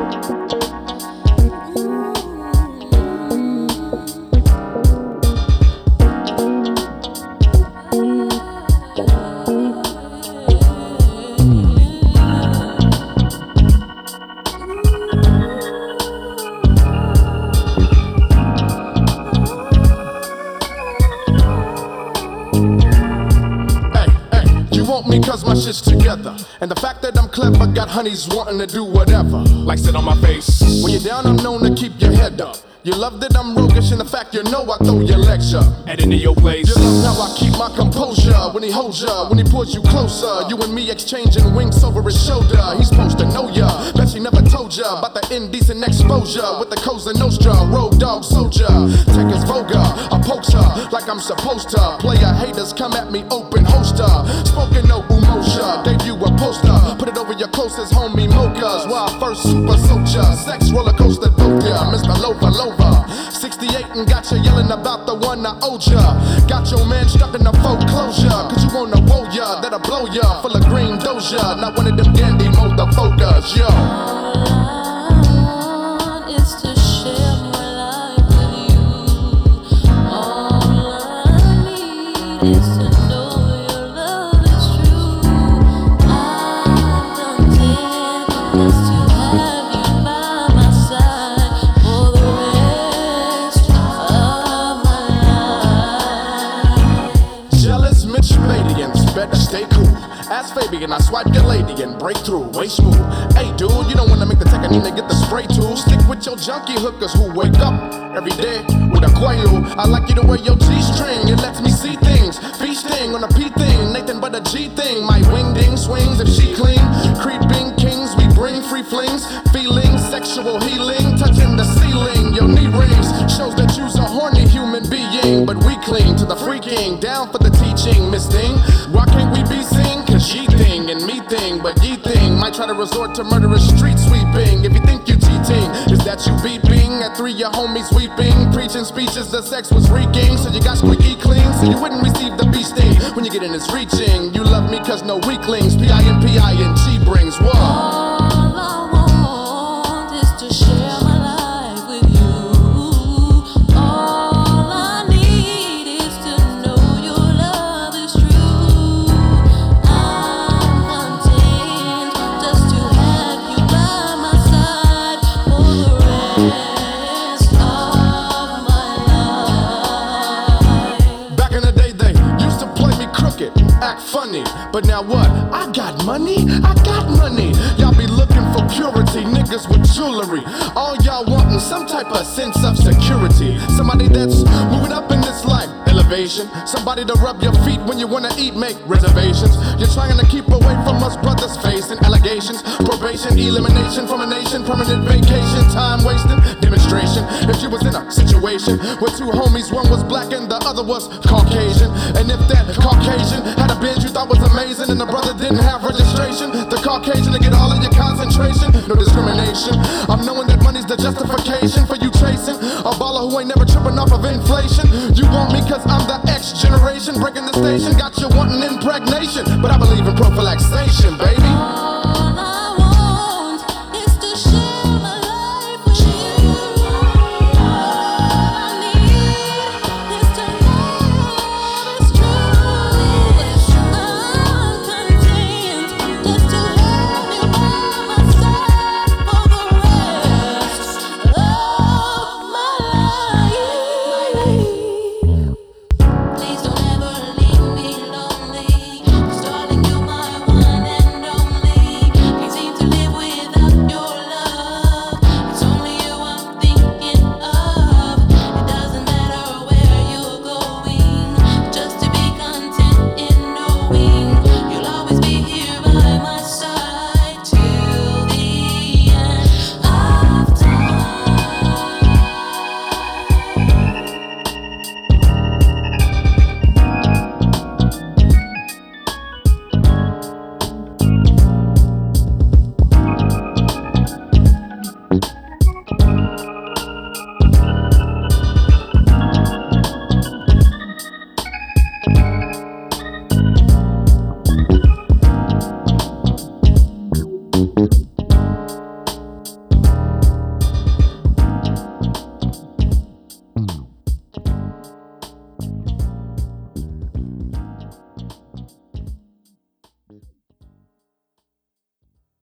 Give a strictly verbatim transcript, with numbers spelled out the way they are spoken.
Me cause my shit's together. And the fact that I'm clever got honeys wanting to do whatever. Like sit on my face. When you're down, I'm known to keep your head up. You love that I'm roguish, and the fact you know I throw your legs up. And into your place. You love how I keep my composure when he holds ya, when he pulls you closer. You and me exchanging winks over his shoulder. He's supposed to know ya, bet she never told ya about the indecent exposure with the Cosa Nostra, road dog soldier. Take his vulgar, I pokes her like I'm supposed to. Player haters come at me open holster. Spoken no umoja, debut a poster. Put it over your closest homie mochas. While first super soldier, sex roller coaster dope ya, Mister Lover Lover. sixty-eight and got you yelling about the one I owed ya. Got your man stuck in a foreclosure, cause you wanna woe ya, that'll blow ya. Full of green doja, not one of them dandy motherfuckers, yo. Better stay cool. Ask Fabian, I swipe your lady and break through, way smooth. Hey dude, you don't wanna make the tech, I need to get the spray tool. Stick with your junkie hookers who wake up every day with a quail. I like you to wear your G-string, it lets me see things. Feasting on a P thing, Nathan but a G thing. My wing ding swings if she clean. Creeping kings, we bring free flings. Feelings, sexual healing, touching the ceiling. Your knee rings, shows that you's a horny human being. But we cling to the freaking, down for the teaching, Miss Thing. Why can't we be seen? Cause she thing and me thing, but ye thing might try to resort to murderous street sweeping. If you think you cheating, is that you beeping? At three your homies weeping, preaching speeches the sex was reeking. So you got squeaky clean, so you wouldn't receive the bee sting. When you get in this reaching, you love me cause no weaklings. P I N P I N G brings what? Act funny, but now what? I got money, I got money. Y'all be looking for purity, niggas with jewelry. All y'all wanting some type of sense of security. Somebody that's moving up in this life, elevation. Somebody to rub your feet when you wanna eat, make reservations. You're trying to keep away from us brothers facing allegations. Probation, elimination from a nation, permanent vacation. Time wasting, demonstration. If you was in a situation where two homies, one was black and the other was Caucasian, and if that Caucasian had a binge you thought was amazing and the brother didn't have registration, the Caucasian to get all of your concentration, no discrimination. I'm knowing that money's the justification for you chasing a baller who ain't never tripping off of inflation. You want me cause I'm the X generation, breaking the station, got you wanting impregnation, but I believe in prophylaxation, baby.